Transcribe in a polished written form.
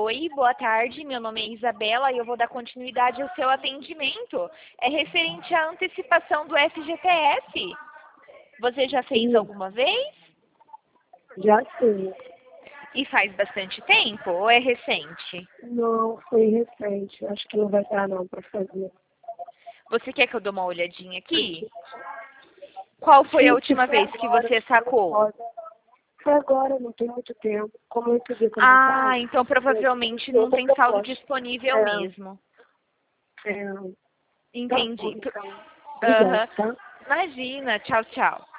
Oi, boa tarde. Meu nome é Isabela e eu vou dar continuidade ao seu atendimento. É referente à antecipação do FGTS. Você já fez Sim, alguma vez? já sei. E faz bastante tempo ou é recente? Não, foi recente. Acho que não vai dar não para fazer. Você quer que eu dê uma olhadinha aqui? Qual foi a Sim, última foi vez que agora. você sacou? Foi agora, não tem muito tempo. Como eu pedi quando eu Ah, tava, então provavelmente eu não outra tem saldo proposta. disponível mesmo. É, tá bom, Entendi. então. Obrigada, Aham. tá? Imagina. Tchau, tchau.